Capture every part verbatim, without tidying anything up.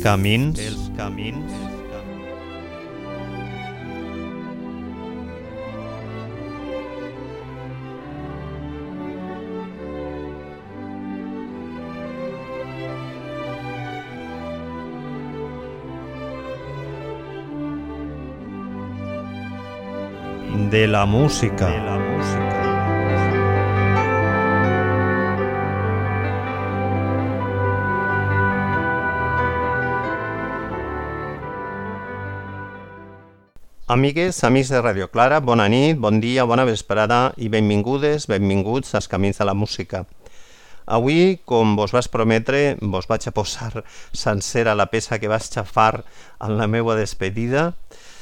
camins, els camins, de la música, de la música. Amigues, amics de Radio Clara, bona nit, bon dia, bona vesprada i benvingudes, benvinguts als Camins de la Música. Avui, com vos vaig prometre, vos vaig a posar sencera la peça que vaig xafar en la meua despedida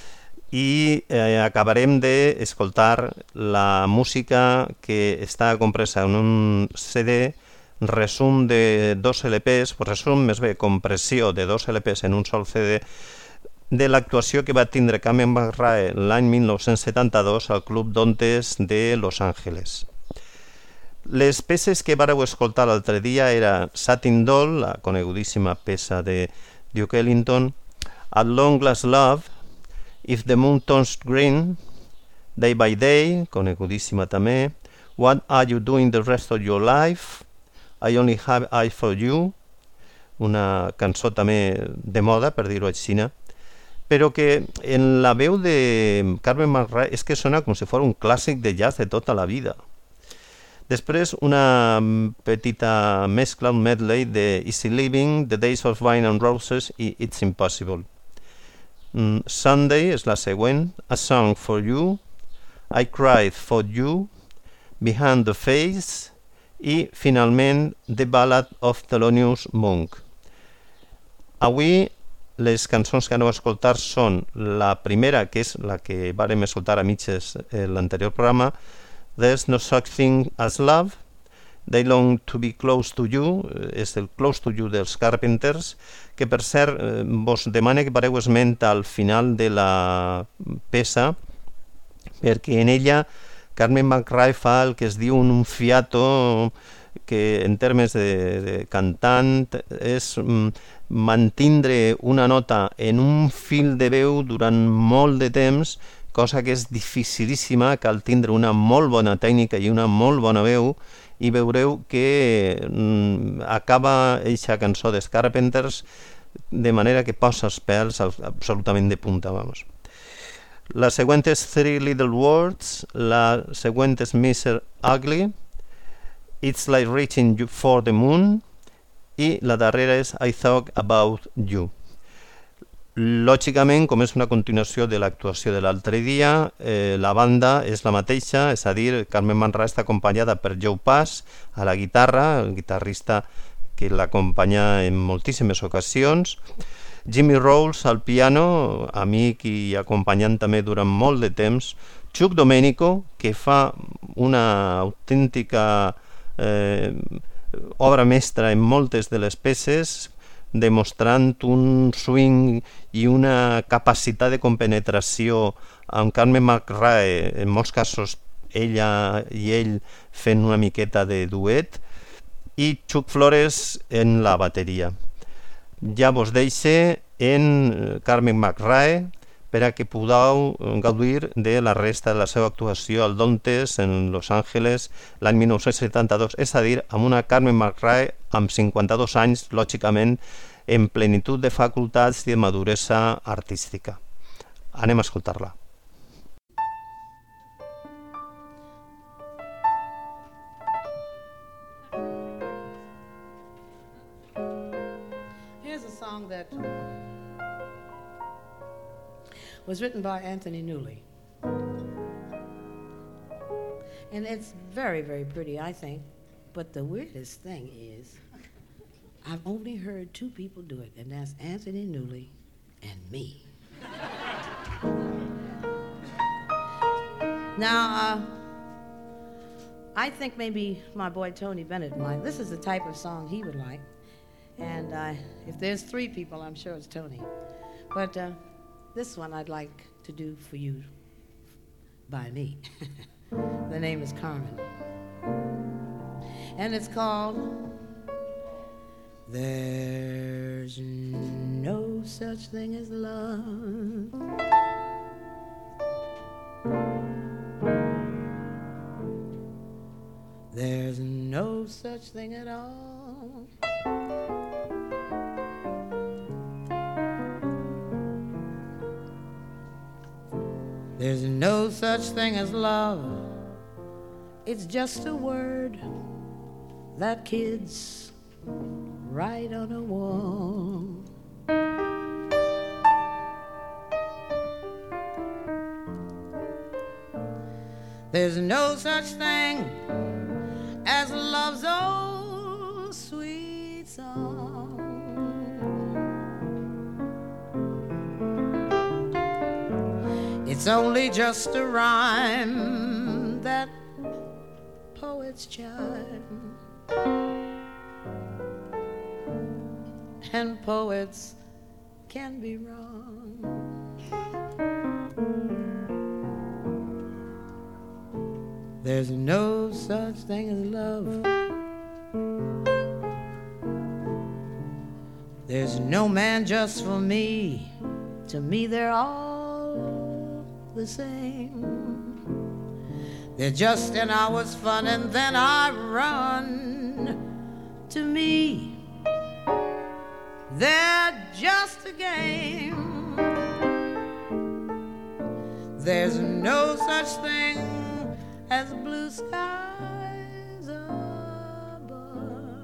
i eh, acabarem d'escoltar la música que està compresa en un C D, resum de dos L Ps, resum més bé, compressió de dos L Ps en un sol C D, de l'actuació que va tindre Carmen McRae l'any mil nou-cents setanta-dos al Club Dontes de Los Angeles. Les peces que vareu escoltar l'altre dia era Satin Doll, la conegudíssima peça de Duke Ellington, At Long Last Love, If the Moon Turns Green, Day by Day, conegudíssima també, What Are You Doing the Rest of Your Life, I Only Have Eyes for You, una cançó també de moda, per dir-ho així, però que en la veu de Carmen McRae és que sona com si fos un clàssic de jazz de tota la vida. Després una petita mescla, un medley de Easy Living, The Days of Wine and Roses i It's Impossible. Mm, Sunday és la següent, A Song for You, I Cried for You, Behind the Face i finalment The Ballad of Thelonious Monk. Avui les cançons que aneu a escoltar són la primera, que és la que vàrem escoltar a mitges en l'anterior programa, There's No Such Thing as Love, They Long to Be Close to You, és el Close to You dels Carpenters, que per cert vos demane que vareu esment al final de la peça, perquè en ella Carmen McRae fa el que es diu un fiato, que en termes de, de cantant és mantindre una nota en un fil de veu durant molt de temps, cosa que és dificilíssima, cal tindre una molt bona tècnica i una molt bona veu, i veureu que mm, acaba eixa cançó dels Carpenters de manera que posa els pèls absolutament de punta, vamos. La següent és Three Little Words, la següent és mister Ugly, It's Like Reaching for the Moon i la darrera és I Thought About You. Lògicament, com és una continuació de l'actuació de l'altre dia, eh, la banda és la mateixa, és a dir, Carmen McRae està acompanyada per Joe Pass a la guitarra, el guitarrista que l'acompanya en moltíssimes ocasions, Jimmy Rolls al piano, amic i acompanyant també durant molt de temps, Chuck Domenico, que fa una autèntica eh, obra mestra en moltes de les peces, demostrant un swing i una capacitat de compenetració amb Carmen McRae, en molts casos ella i ell fent una miqueta de duet, i Chuck Flores en la bateria. Ja vos deixe en Carmen McRae per a que podeu gaudir de la resta de la seva actuació al Dontes en Los Angeles l'any mil nou-cents setanta-dos, és a dir, amb una Carmen McRae amb cinquanta-dos anys, lògicament, en plenitud de facultats i de maduresa artística. Anem a escoltar-la. Here's a song that was written by Anthony Newley. And it's very, very pretty, I think. But the weirdest thing is, I've only heard two people do it, and that's Anthony Newley and me. Now, uh, I think maybe my boy Tony Bennett might. This is the type of song he would like. And uh, if there's three people, I'm sure it's Tony. But uh, this one I'd like to do for you by me. The name is Carmen. And it's called There's no such thing as love. There's no such thing at all. There's no such thing as love. It's just a word that kids write on a wall. There's no such thing as love's old sweet song. It's only just a rhyme that poets chime, and poets can be wrong. There's no such thing as love. There's no man just for me. To me they're all the same. They're just an hour's fun and then I run. To me they're just a game. There's no such thing as blue skies above.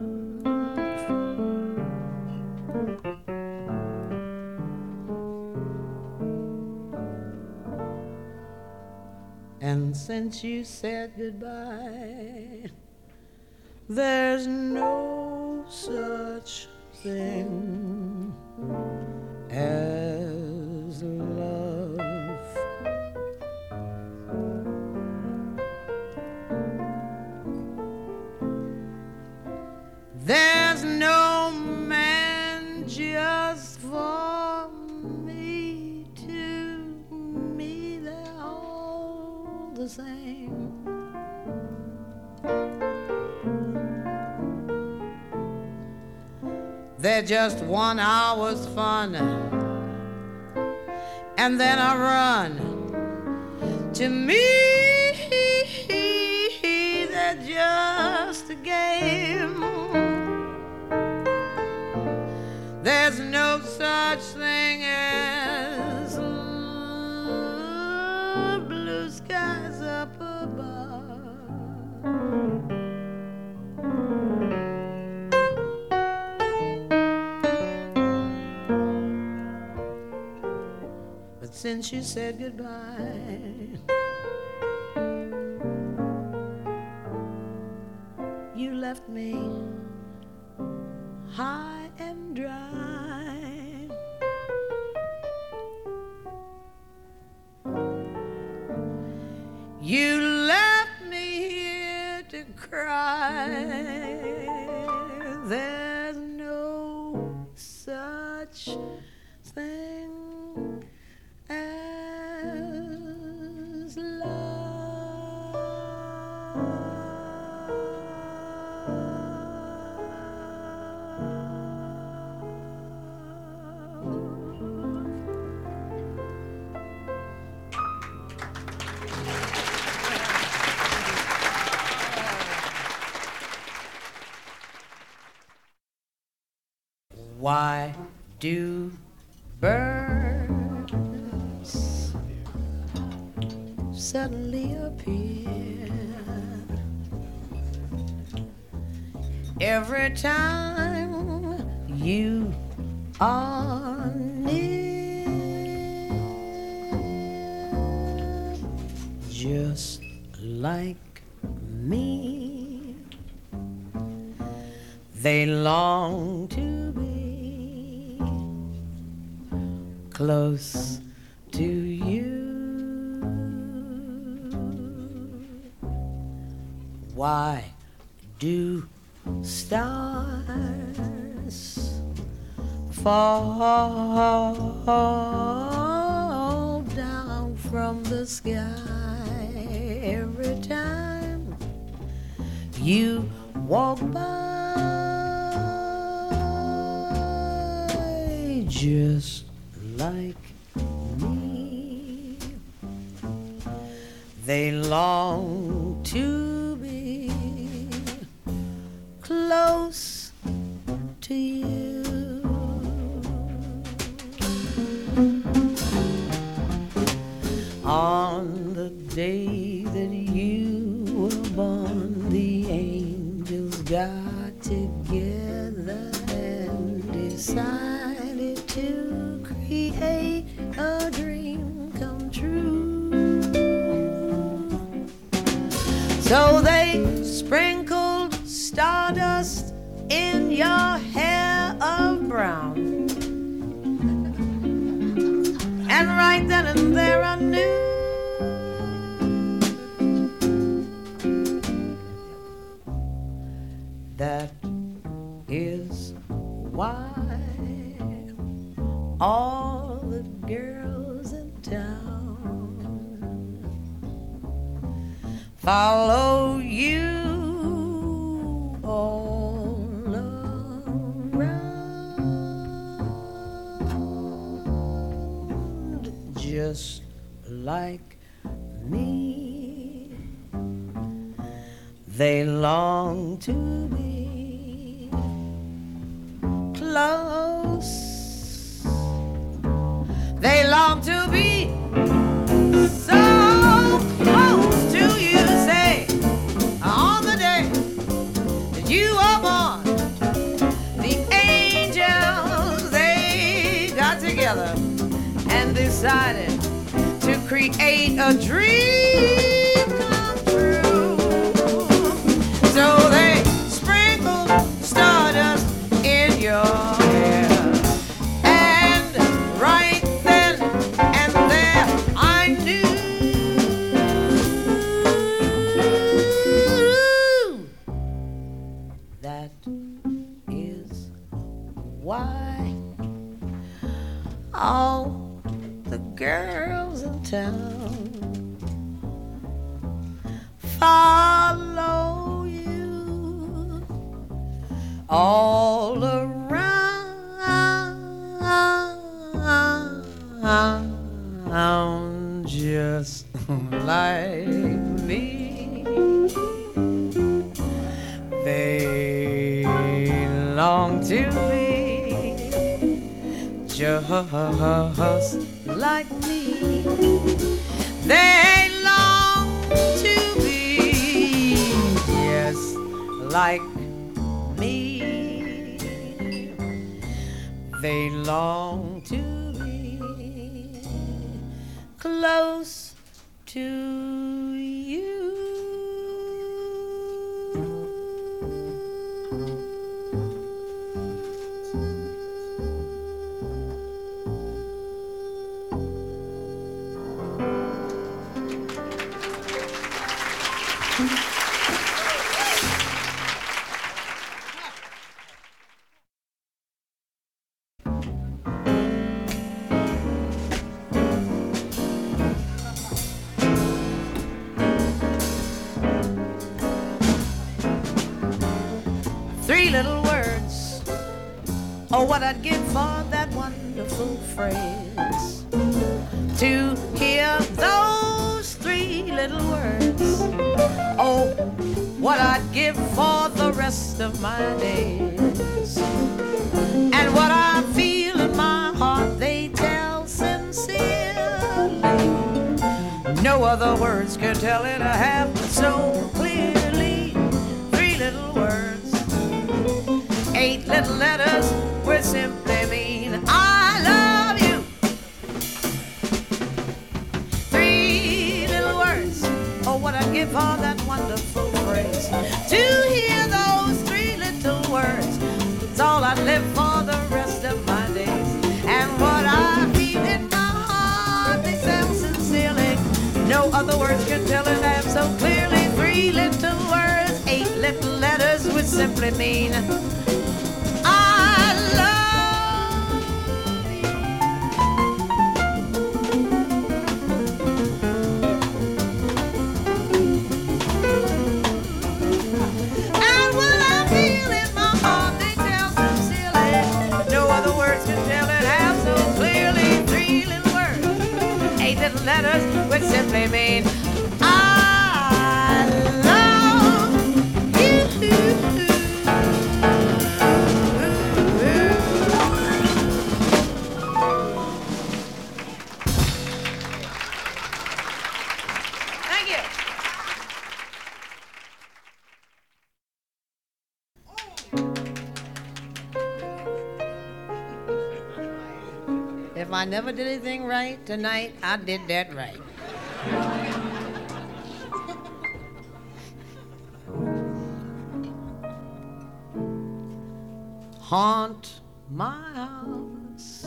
And since you said goodbye, there's no such thing as love. There's no man just for me. To me they're all the same. They're just one hour's fun and then I run. To me they're just a game. There's no such thing as blue skies up above. But since you said goodbye, you left me high and dry. You left me here to cry. There's no such thing as love. Why do birds suddenly appear every time you are near? Just like me, they long to be close to you. Why do stars fall down from the sky every time you walk by? just like me. They long to be close to you. On the day that you were born, the angels got together and decided to create a dream come true. So they sprinkled stardust in your hair of brown, and right then and there I knew that is why all the girls in town follow you all around, just like me. They long to be close. They long to be so close to you. Say, on the day that you were born, the angels, they got together and decided to create a dream come true. So they sprinkled stardust in your hair, and right then and there I knew that is why all the girls in town follow you all around, just like me. They long to be just like me. They long to be just like me. They long to be close to you. Three little words, oh, what I'd give for that wonderful phrase. To hear those three little words, oh, what I'd give for the rest of my days. And what I feel in my heart, they tell sincerely. No other words can tell it half so clearly. Three little words, eight little letters, which simply mean I love you. Three little words, oh, what I'd give for that wonderful phrase. To hear those three little words, it's all I'd live for the rest of my days. And what I feel in my heart, they sound sincerely. No other words can tell it half so clearly. Three little words, eight little letters, which simply mean I love you. And what I feel in my heart, they tell sincerely. No other words can tell it half I never did anything right, tonight I did that right. Haunt my house,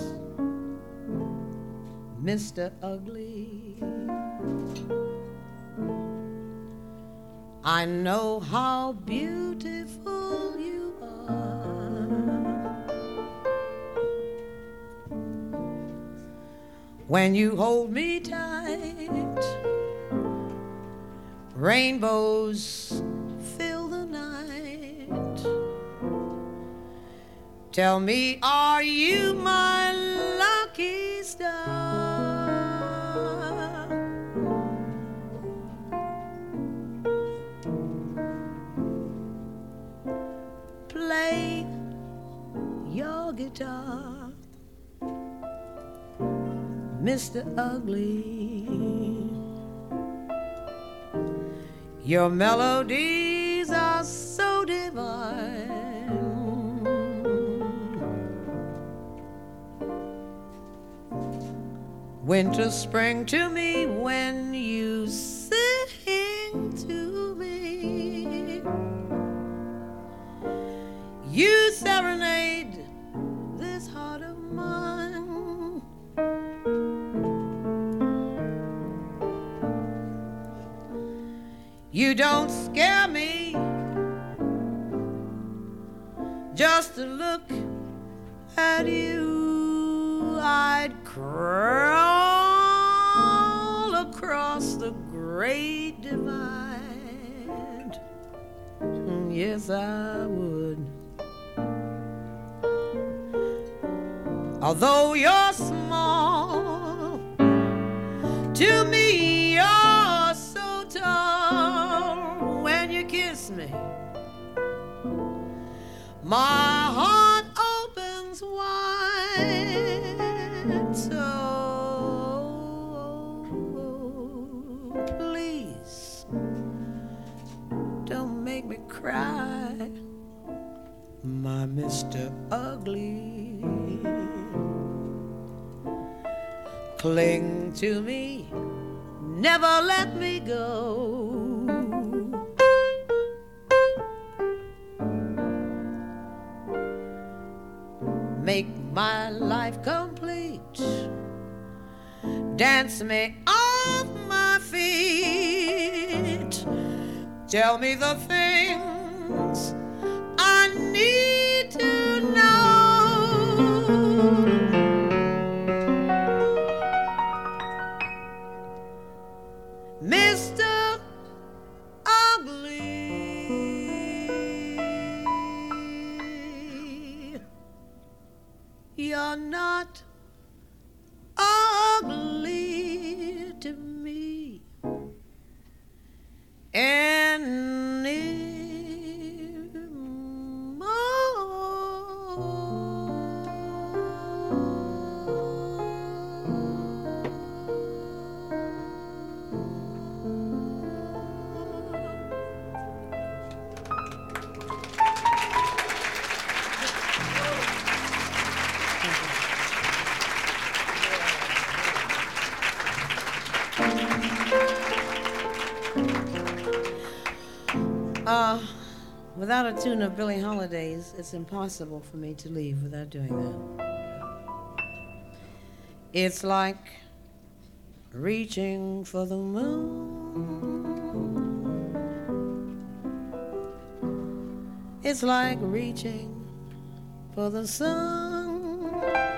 Mister Ugly. I know how beautiful you are. When you hold me tight, rainbows fill the night. Tell me, are you my lucky star? Play your guitar, Mister Ugly. Your melodies are so divine. Winter, spring to me when you sing to me. You serenade this heart of mine. You don't scare me. Just to look at you, I'd crawl across the great divide. Yes, I would. Although you're small, to me you're so tall. When you kiss me, my heart opens wide. So please don't make me cry, my Mister Ugly. Cling to me, never let me go. Make my life complete. Dance me off my feet. Tell me the things I need to know. Mister Ugly, you're not ugly to me anymore. Uh, without a tune of Billie Holiday's, it's impossible for me to leave without doing that. It's like reaching for the moon. It's like reaching for the sun.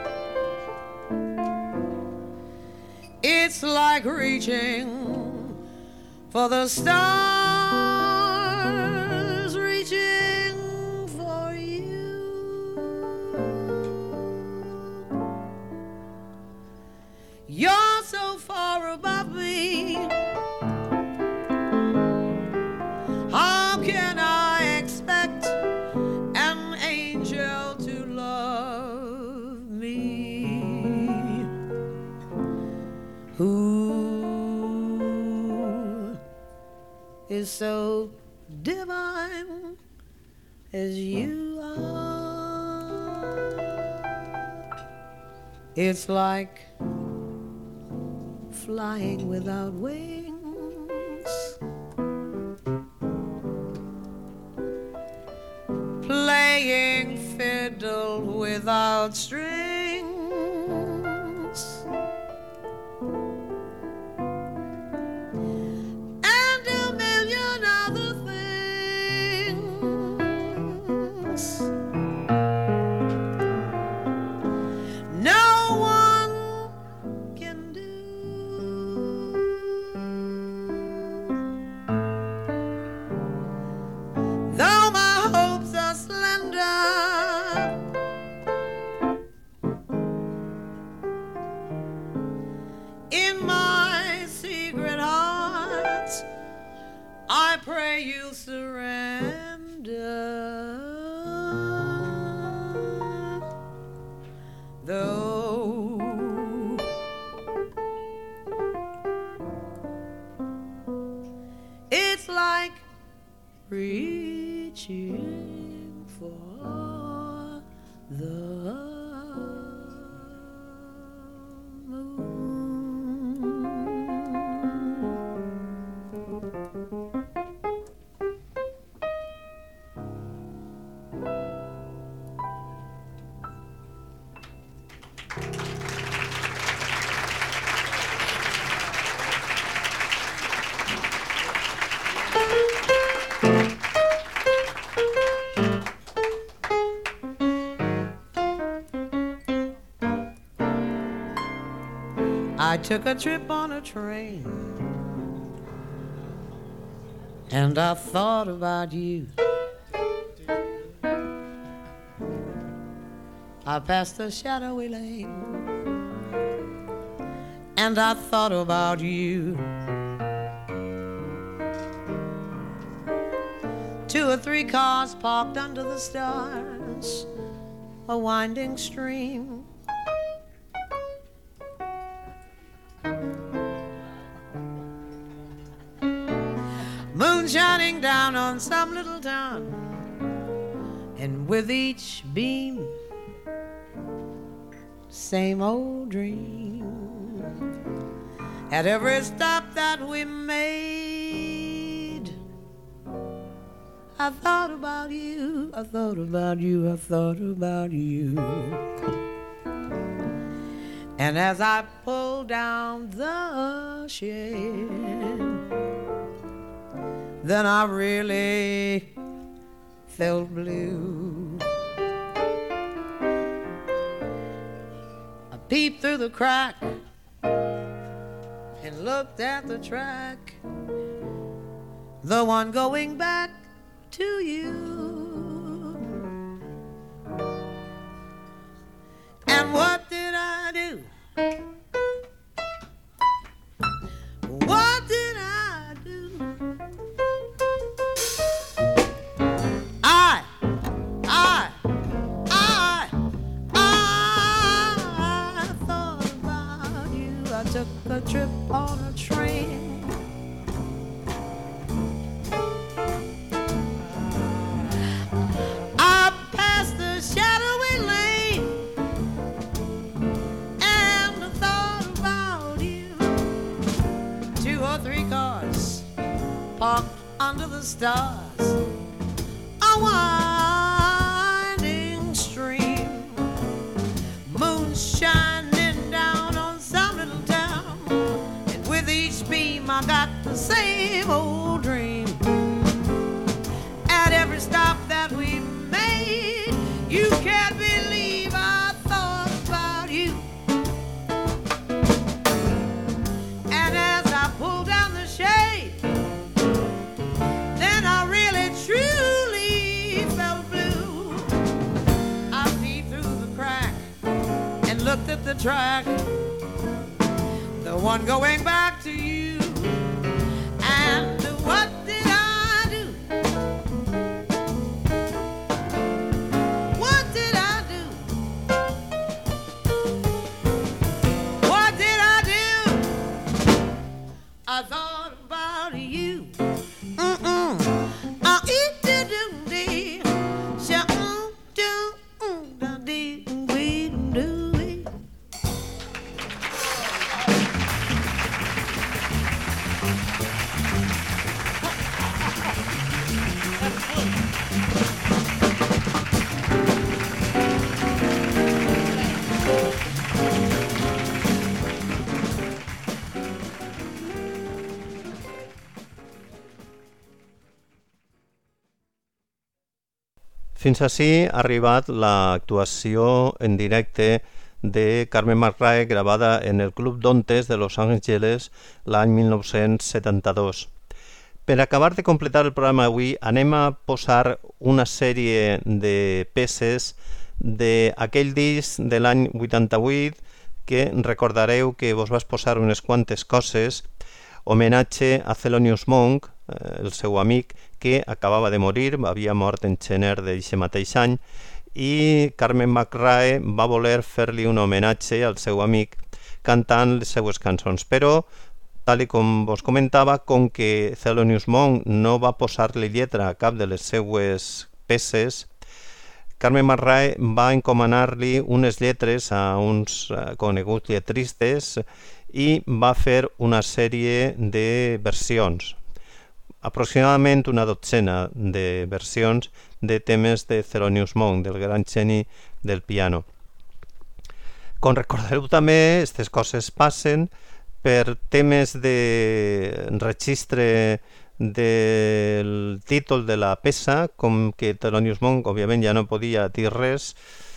It's like reaching for the stars, reaching for you. You're so far above me. How can I expect an angel to love me? Who is so divine as you are? It's like flying without wings, playing fiddle without strings, and a million other things. No one can do. Though my hopes are slender, in my secret heart, I pray you'll surrender. Though it's like reaching for the moon. I took a trip on a train, and I thought about you. I passed a shadowy lane, and I thought about you. Two or three cars parked under the stars, a winding stream. Moon shining down on some little town, and with each beam, same old dream. At every stop that we made, I thought about you, I thought about you, I thought about you. And as I pulled down the shade, then I really felt blue. I peeped through the crack and looked at the track, the one going back to you. And what did I do? What did I do? I, I, I, I thought about you. I took a trip on a train, I passed the shadowy lane, and I thought about you. Two or three cars parked under the stars, a winding stream, moon shining down on some little town, and with each beam I got the same old dream. At every stop that we made, you can't believe I thought about you. And as I pulled down the shade, then I really truly felt blue. I peeped through the crack and looked at the track, the one going back to you. And what did I do? What did I do? What did I do? I thought about you. Mm-mm. Uh, it didn't dee. Sha-mm, do, mm, da, dee, wee, do, wee. Fins així ha arribat l'actuació en directe de Carmen McRae grabada en el Club Dontes de Los Angeles l'any mil nou-cents setanta-dos. Per acabar de completar el programa avui anem a posar una sèrie de peces d'aquell disc de l'any vuitanta-vuit que recordareu que vos vas posar unes quantes coses, homenatge a Thelonious Monk, el seu amic, que acabava de morir, havia mort en gener d'aquest mateix any, i Carmen McRae va voler fer-li un homenatge al seu amic cantant les seues cançons, però tal com vos comentava, com que Thelonious Monk no va posar-li lletra a cap de les seues peces, Carmen McRae va encomanar-li unes lletres a uns coneguts lletristes i va fer una sèrie de versions, aproximadament una dotzena de versions de temes de Thelonious Monk, del gran geni del piano. Com recordareu també, aquestes coses passen per temes de registre del títol de la peça, com que Thelonious Monk òbviament ja no podia dir res,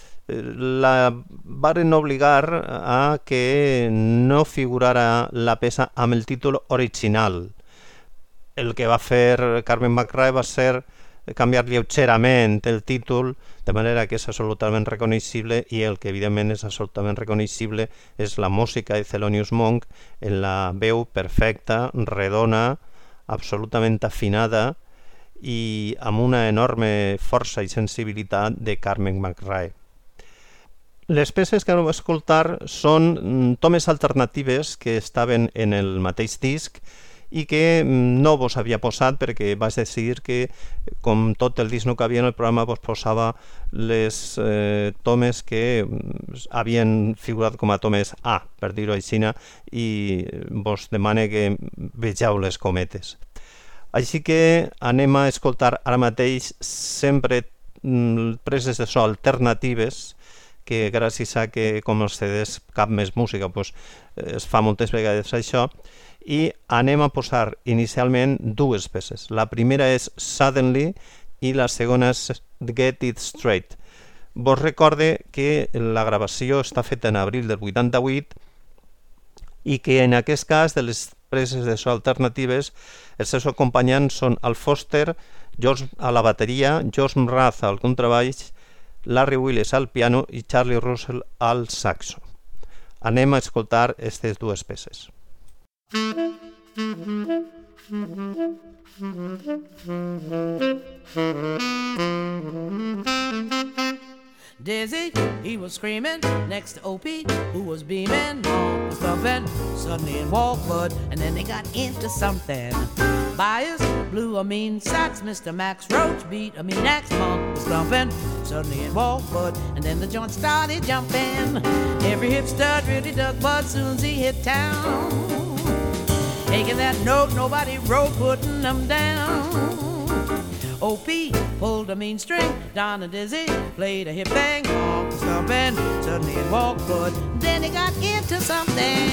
la varen obligar a que no figurara la peça amb el títol original. El que va fer Carmen McRae va ser canviar lleugerament el títol de manera que és absolutament reconeixible, i el que evidentment és absolutament reconeixible és la música de Thelonious Monk en la veu perfecta, redona, absolutament afinada i amb una enorme força i sensibilitat de Carmen McRae. Les peces que vam escoltar són tomes alternatives que estaven en el mateix disc i que no vos havia posat perquè vaig decidir que, com tot el disc no cabia en el programa, vos posava les eh, tomes que havien figurat com a tomes A, per dir-ho així, i vos demane que vegeu les cometes. Així que anem a escoltar ara mateix sempre preses de so alternatives, que gràcies a que com els C Ds cap més música pues, es fa moltes vegades això, i anem a posar inicialment dues peces. La primera és Suddenly i la segona és Get It Straight. Vos recorde que la gravació està feta en abril del vuitanta-vuit i que en aquest cas de les preses de so alternatives els seus acompanyants són Al Foster, George a la bateria, George Mraz al contrabaix, Larry Willis al piano i Charlie Russell al saxo. Anem a escoltar aquestes dues peces. Dizzy, he was screaming next to Opie, who was beaming, Monk was thumping, suddenly in walked Bud, and then they got into something. Bias blew a mean sax, Mister Max Roach beat a mean axe, Monk was thumping, suddenly in walked Bud, and then the joint started jumping. Every hip stud really dug Bud soon as he hit town, taking that note nobody wrote, putting them down. O P pulled a mean string, Don and Dizzy played a hip bang, Monk was thumping, suddenly it walked Bud, then he got into something.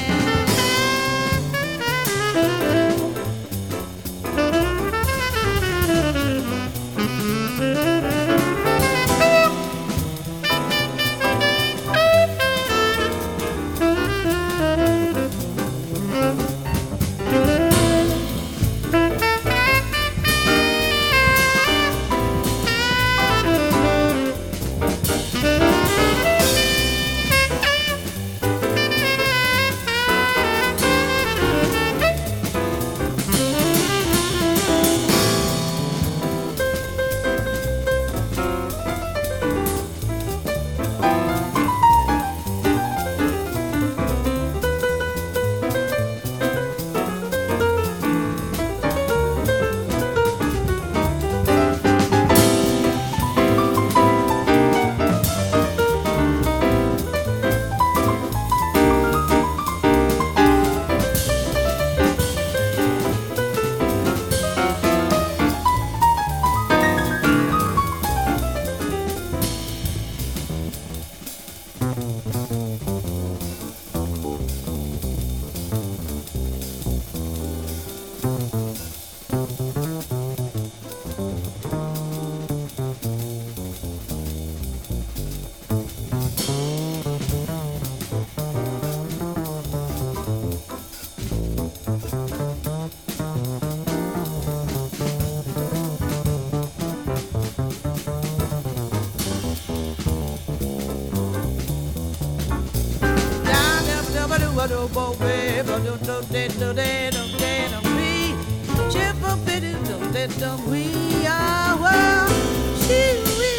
We are well, she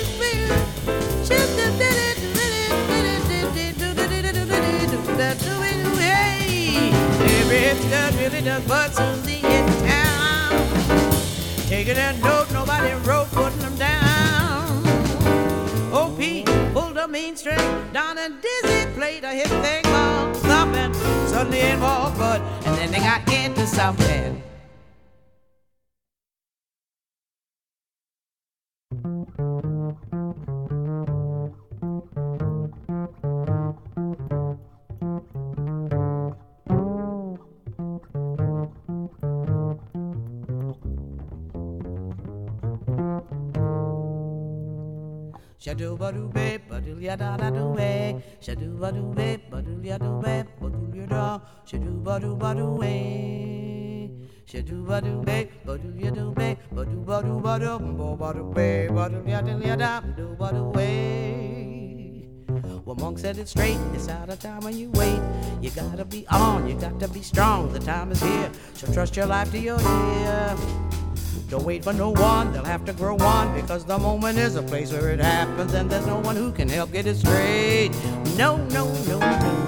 every good really does but Susie in town. Taking that note, nobody wrote, putting them down. O P pulled a mean string, Don and Dizzy played a hit thing called something. Suddenly involved Bud, and then they got into something. Shadoo badoo babe, badoo ya da da do way. Shadoo badoo babe, badoo ya do babe, badoo ya da. Shadoo badoo badoo way. Shadoo badoo babe, badoo ya do babe, badoo badoo badoo, bo badoo babe, badoo ya do ya da, badoo badoo way. Well, Monk said it straight, it's out of time when you wait. You gotta be on, you got to be strong, the time is here. So trust your life to your ear. Don't wait for no one, they'll have to grow on, because the moment is a place where it happens, and there's no one who can help get it straight. No, no, no, no.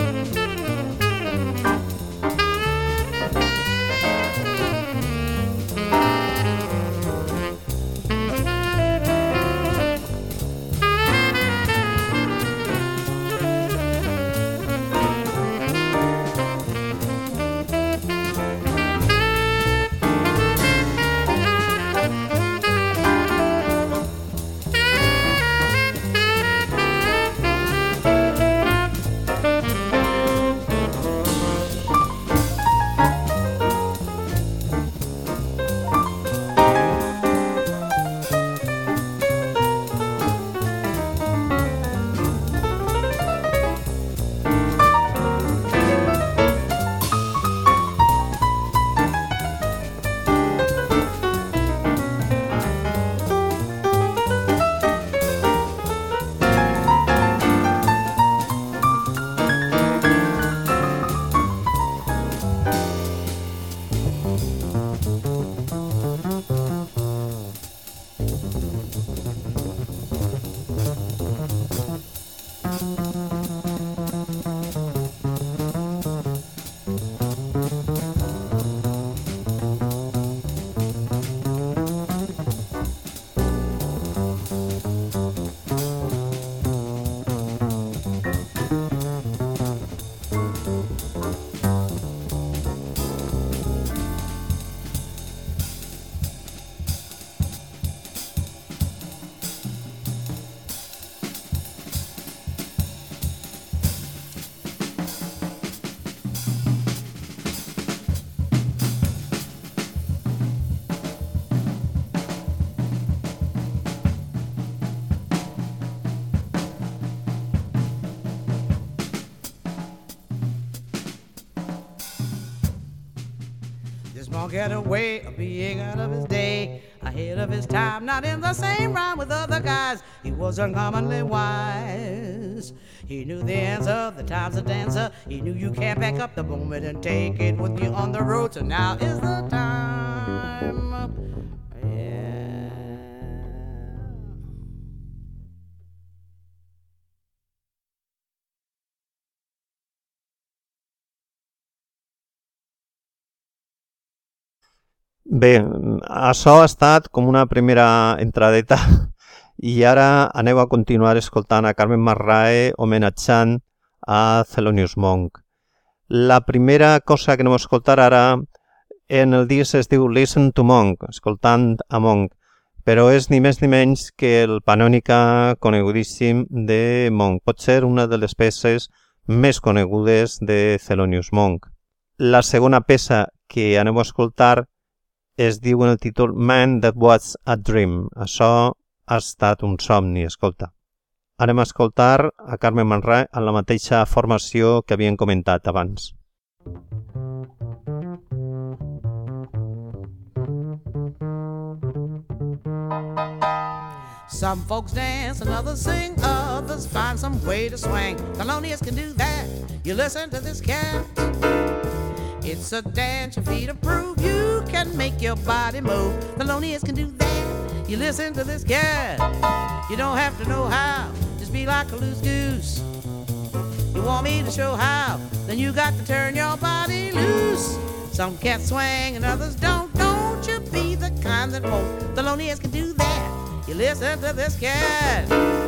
Get a way of being out of his day, ahead of his time, not in the same rhyme with other guys. He was uncommonly wise. He knew the answer, the time's a dancer. He knew you can't back up the moment and take it with you on the road. So now is the time. Yeah. Bé, això ha estat com una primera entradeta i ara aneu a continuar escoltant a Carmen Marrae homenatjant a Thelonious Monk. La primera cosa que anem a escoltar ara en el disc es diu Listen to Monk, escoltant a Monk, però és ni més ni menys que el panònica conegudíssim de Monk. Pot ser una de les peces més conegudes de Thelonious Monk. La segona peça que anem a escoltar es diu en el títol Man That Was a Dream. Això ha estat un somni, escolta. Anem a escoltar a Carmen Marrae en la mateixa formació que havien comentat abans. Some folks dance and others sing, others find some way to swing. Thelonious can do that. You listen to this cat. It's a dance your feet approve. You can make your body move. Thelonious can do that. You listen to this cat. You don't have to know how. Just be like a loose goose. You want me to show how? Then you got to turn your body loose. Some cats swing and others don't. Don't you be the kind that won't. Thelonious can do that. You listen to this cat.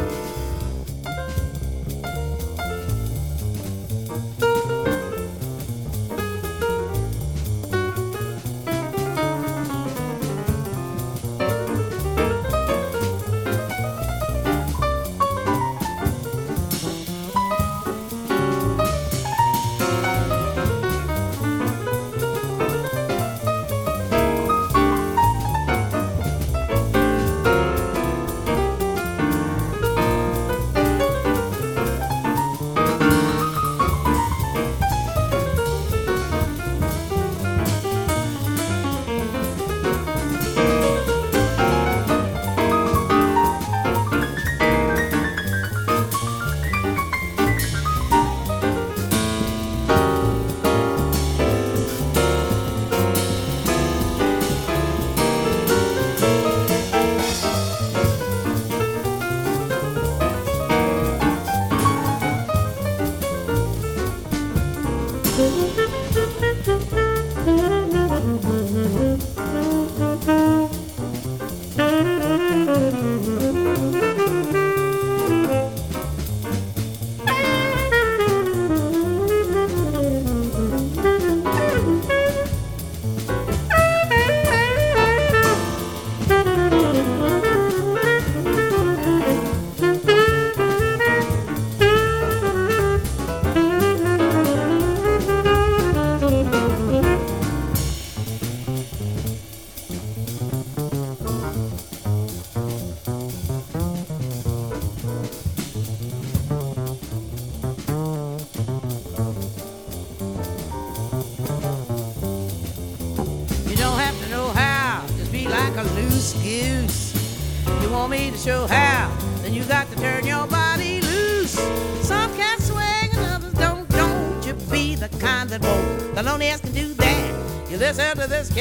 Show how, then you got to turn your body loose. Some cats swing and others don't. Don't you be the kind that won't. Thelonious can do that. You listen to this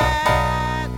cat.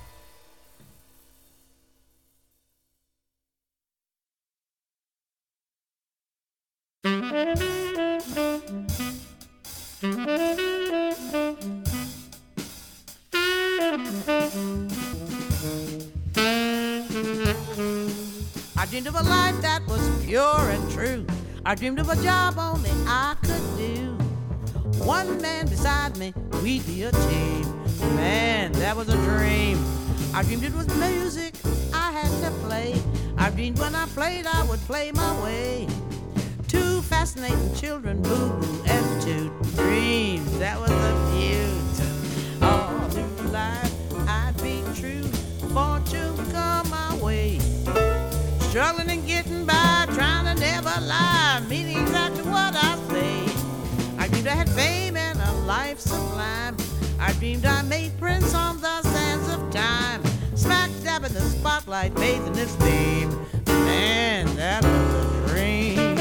I dreamed of a life that was pure and true. I dreamed of a job only I could do. One man beside me, we'd be a team. Man, that was a dream. I dreamed it was music I had to play. I dreamed when I played I would play my way. Two fascinating children, boo-boo and two dreams. That was a beaut. All through life I'd be true. Fortune come my way. Struggling and getting by, trying to never lie, meaning exactly what I say. I dreamed I had fame and a life sublime. I dreamed I made prints on the sands of time. Smack dab in the spotlight, bathed in its beam. Man, that was a dream.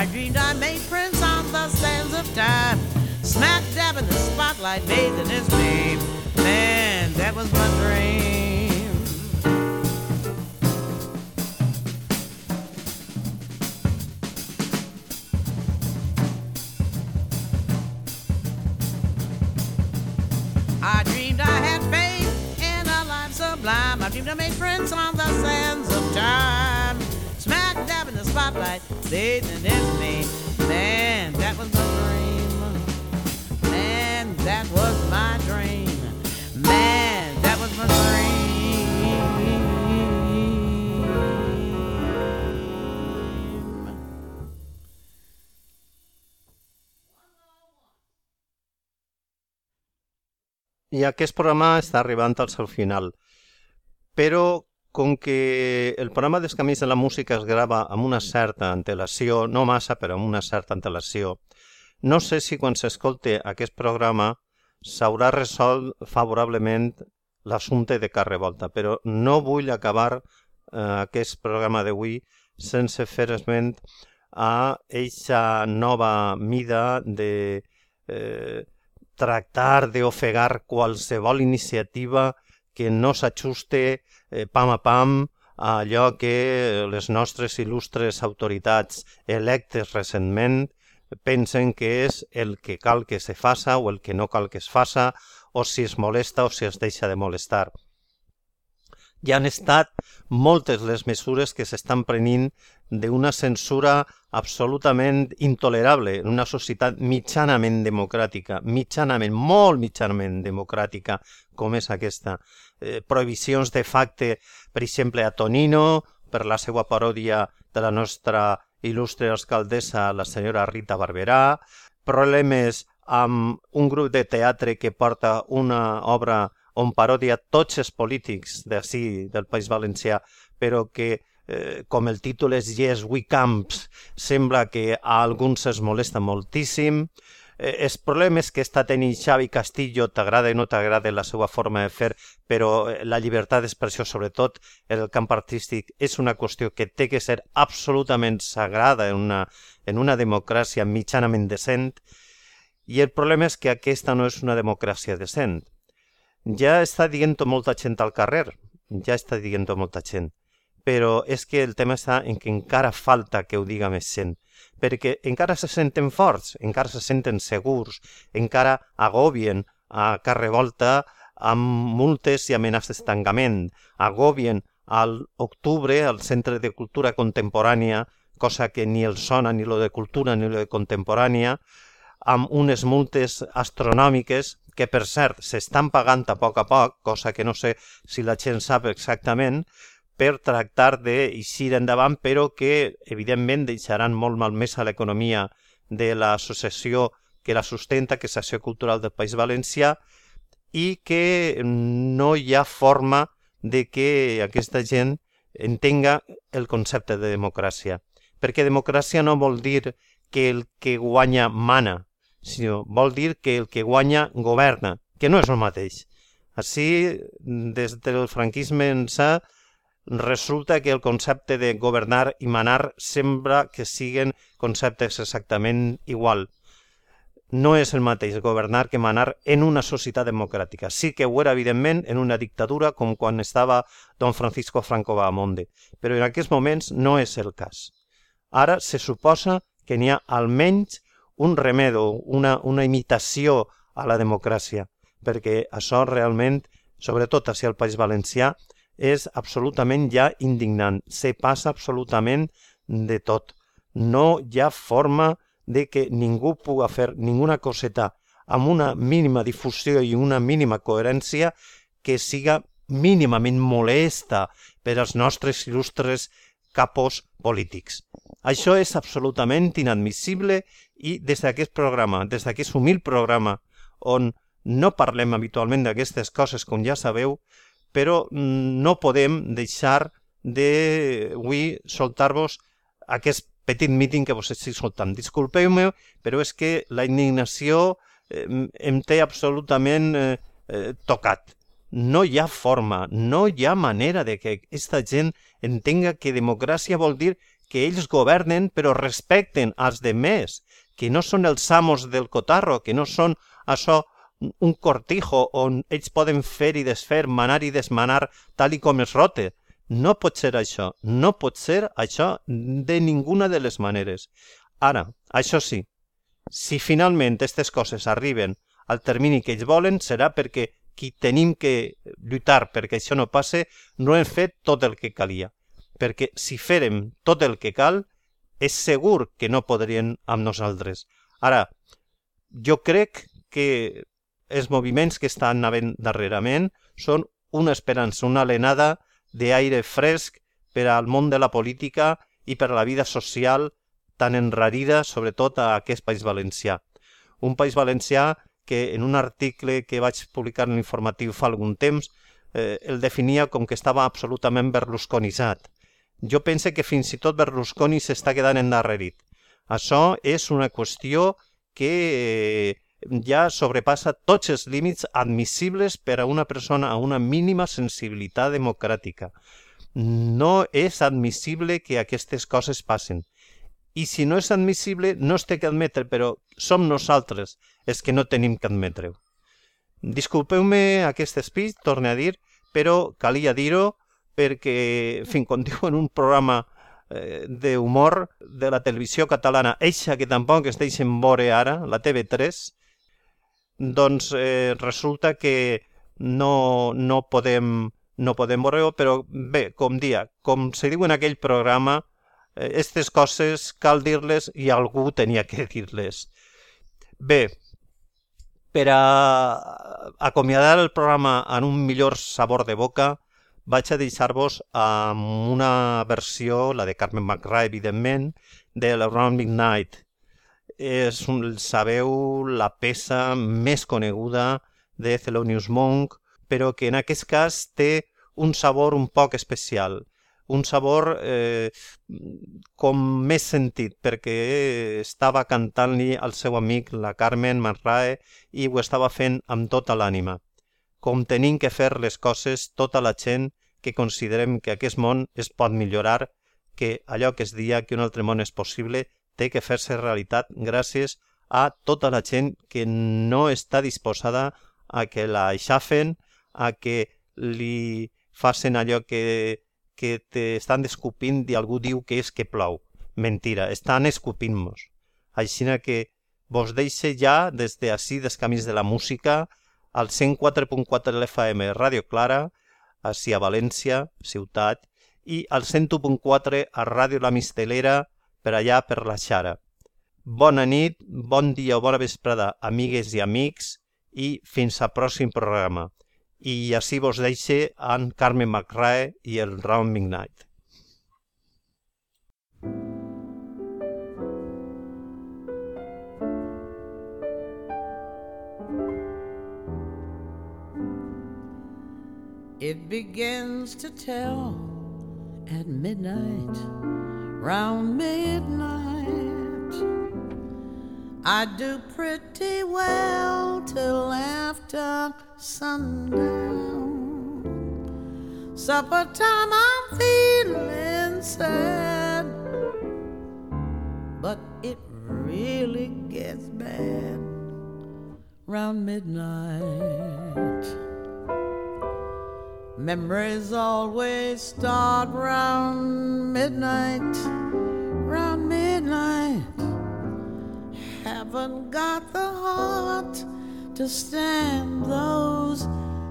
I dreamed I made prints on the sands of time, smack dab in the spotlight, bathed in its beam. Man, that was my dream. I dreamed I had faith in a life sublime. I dreamed I made friends on the sands of time, smack dab in the spotlight, bathed in its beam. Man, that was my dream. Man, that was my dream. Man, that was my dream. I aquest programa està arribant al seu final. Però, com que el programa dels Camins de la Música es grava amb una certa antelació, no massa, però amb una certa antelació, no sé si quan s'escolte aquest programa s'haurà resolt favorablement l'assumpte de Car Revolta, però no vull acabar eh, aquest programa d'avui sense fer esment a eixa nova mida de eh, tractar d'ofegar qualsevol iniciativa que no s'ajuste eh, pam a pam a allò que les nostres il·lustres autoritats electes recentment pensen que és el que cal que se faça o el que no cal que es faça, o si es molesta o si es deixa de molestar. Ja han estat moltes les mesures que s'estan prenint d'una censura absolutament intolerable en una societat mitjanament democràtica, mitjanament, molt mitjanament democràtica, com és aquesta. Eh, prohibicions de facte, per exemple, a Tonino, per la seva paròdia de la nostra il·lustre alcaldessa, la senyora Rita Barberà, problemes amb un grup de teatre que porta una obra on parodia tots els polítics d'ací, del País Valencià, però que, eh, com el títol és Yes, We Camps, sembla que a alguns es molesta moltíssim. Eh, els problemes que està tenint Xavi Castillo, t'agrada o no t'agrada la seva forma de fer, però la llibertat d'expressió, sobretot en el camp artístic, és una qüestió que té que ser absolutament sagrada en una, en una democràcia mitjanament decent, i el problema és que aquesta no és una democràcia decent. Ja està dient-ho molta gent al carrer, ja està dient-ho molta gent, però és que el tema està en que encara falta que ho diga més gent, perquè encara se senten forts, encara se senten segurs, encara agobien a Car Revolta amb multes i amenaces de tancament, agobien al octubre al Centre de Cultura Contemporània, cosa que ni el sona ni lo de cultura ni lo de contemporània, amb unes multes astronòmiques que, per cert, s'estan pagant a poc a poc, cosa que no sé si la gent sap exactament, per tractar d'eixir endavant, però que, evidentment, deixaran molt malmès a l'economia de l'associació que la sustenta, que és l'Associació Cultural del País Valencià, i que no hi ha forma de que aquesta gent entenga el concepte de democràcia. Perquè democràcia no vol dir que el que guanya mana, sinó vol dir que el que guanya governa, que no és el mateix. Així, des del franquisme ençà, resulta que el concepte de governar i manar sembla que siguin conceptes exactament igual. No és el mateix governar que manar en una societat democràtica. Sí que ho era, evidentment, en una dictadura com quan estava don Francisco Franco Bahamonde, però en aquests moments no és el cas. Ara se suposa que n'hi ha almenys un remedo, una, una imitació a la democràcia, perquè això realment, sobretot així al País Valencià, és absolutament ja indignant. Se passa absolutament de tot. No hi ha forma de que ningú pugui fer ninguna coseta amb una mínima difusió i una mínima coherència que siga mínimament molesta per als nostres il·lustres capos polítics. Això és absolutament inadmissible i des d'aquest programa, des d'aquest humil programa, on no parlem habitualment d'aquestes coses, com ja sabeu, però no podem deixar d'avui soltar-vos aquest petit míting que vos estic soltant. Disculpeu-me, però és que la indignació eh, em té absolutament eh, eh, tocat. No hi ha forma, no hi ha manera de que aquesta gent entenga que democràcia vol dir que ells governen però respecten als demés, que no són els amos del cotarro, que no són això un cortijo on ells poden fer i desfer, manar i desmanar tal i com es rote. No pot ser això, no pot ser això de ninguna de les maneres. Ara, això sí, si finalment aquestes coses arriben al termini que ells volen, serà perquè qui tenim que lluitar perquè això no passe no hem fet tot el que calia. Perquè si fèrem tot el que cal, és segur que no podrien amb nosaltres. Ara, jo crec que els moviments que estan havent darrerament són una esperança, una alenada d'aire fresc per al món de la política i per a la vida social tan enrarida, sobretot a aquest País Valencià. Un País Valencià que en un article que vaig publicar en l'informatiu fa algun temps eh, el definia com que estava absolutament berlusconitzat. Jo penso que fins i tot Berlusconi s'està quedant endarrerit. Això és una qüestió que eh, ja sobrepassa tots els límits admissibles per a una persona amb una mínima sensibilitat democràtica. No és admissible que aquestes coses passen. I si no és admissible, no es té que admetre, però som nosaltres els que no tenim que admetre-ho. Disculpeu-me aquest speech, torne a dir, però calia dir-ho perquè, en fi, com diu en un programa eh, d'humor de la televisió catalana, eixa que tampoc es deixen veure ara, la T V tres, doncs eh, resulta que no, no podem, no podem veure-ho, però bé, com dia, com se diu en aquell programa, aquestes coses cal dir-les i algú tenia que dir-les. Bé, per a acomiadar el programa en un millor sabor de boca, vaig a deixar-vos amb una versió, la de Carmen McRae, evidentment, de l'Around Midnight. És, sabeu, la peça més coneguda de Thelonious Monk, però que en aquest cas té un sabor un poc especial. Un sabor eh, com més sentit, perquè estava cantant-li al seu amic, la Carmen McRae, i ho estava fent amb tota l'ànima. Com tenim que fer les coses tota la gent que considerem que aquest món es pot millorar, que allò que es dia que un altre món és possible té que fer-se realitat gràcies a tota la gent que no està disposada a que la aixafen, a que li facin allò que que t'estan escupint i algú diu que és que plou. Mentira, estan escupint-nos. Així que vos deixe ja des d'ací, des camins de la música, al cent quatre punt quatre de l'F M Ràdio Clara, ací a València, ciutat, i al cent u punt quatre a Ràdio La Mistelera, per allà per la Xara. Bona nit, bon dia o bona vesprada, amigues i amics, i fins al pròxim programa. I així vos deixe en Carmen McRae i el Round Midnight. It begins to tell at midnight, round midnight. I do pretty well till after sundown. Supper time I'm feeling sad, but it really gets bad round midnight. Memories always start round midnight, round midnight. Haven't got the heart to stand those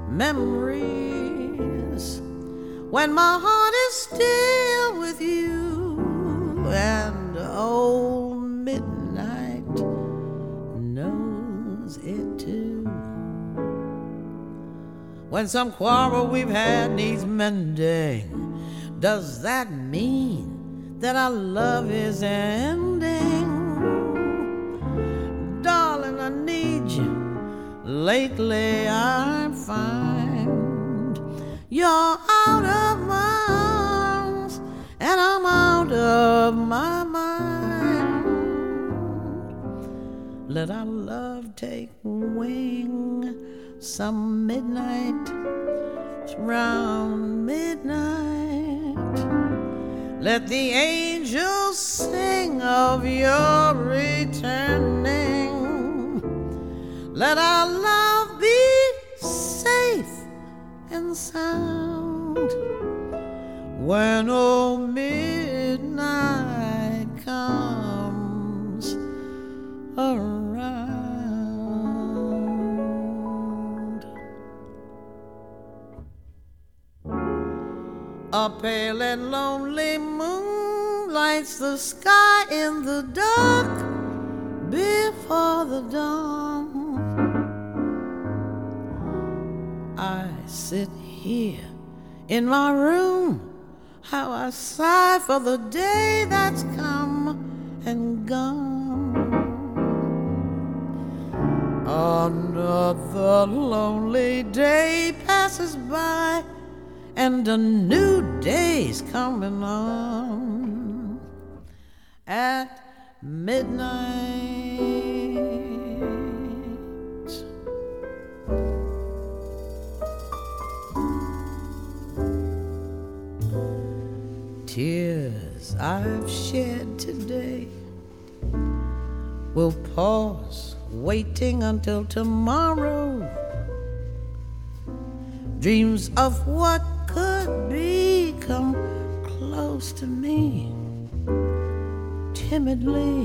memories when my heart is still with you, and old midnight knows it too. When some quarrel we've had needs mending, does that mean that our love is ending? Darling, I need you. Lately I find you're out of my arms and I'm out of my mind. Let our love take wing some midnight, round midnight. Let the angels sing of your returning. Let our love be safe and sound when oh midnight comes around. A pale and lonely moon lights the sky in the dark before the dawn. I sit here in my room, how I sigh for the day that's come and gone. Another lonely day passes by, and a new day's coming on. At midnight, tears I've shed today will pause, waiting until tomorrow. Dreams of what could be come close to me timidly.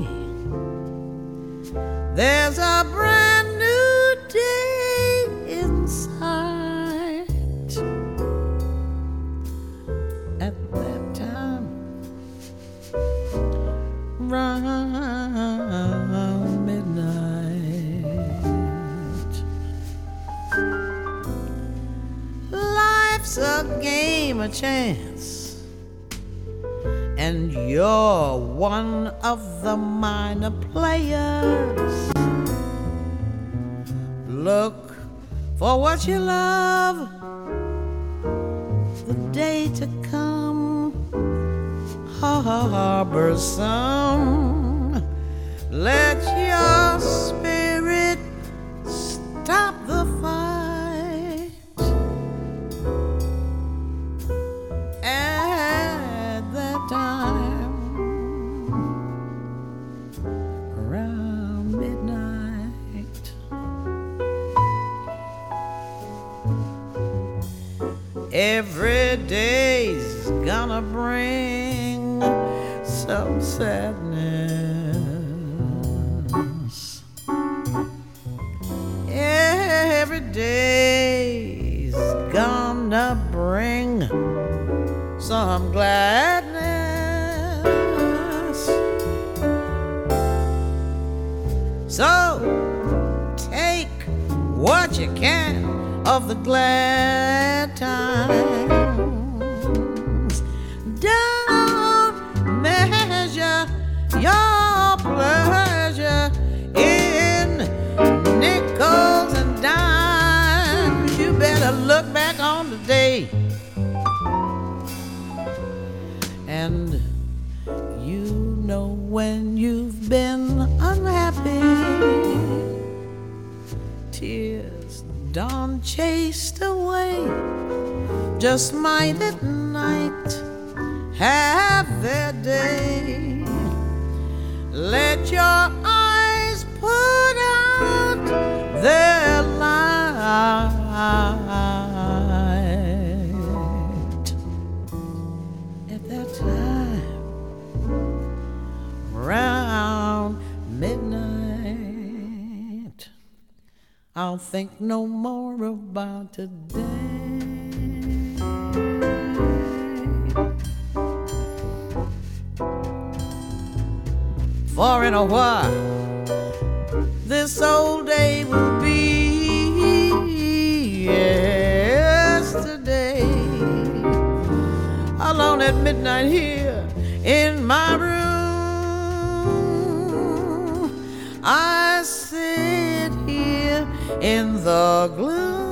There's a brand new day in sight. At that time, round midnight, life's a game, a chance, and you're one of the minor players. Look for what you love, the day to come, harbor some. Let your spirit stop the fight. At that time, around midnight, every day's gonna bring some sadness. Every day's gonna bring some gladness. So take what you can of the glad times. Don't measure your pleasure in nickels and dimes. You better look back on the day, and you know when you've been unhappy. Tears dawn chased away, just might at night have their day. Let your eyes put out their light. At that time, round midnight, I'll think no more about today. For in a while, this old day will be yesterday. Alone at midnight here in my room, I sit here in the gloom,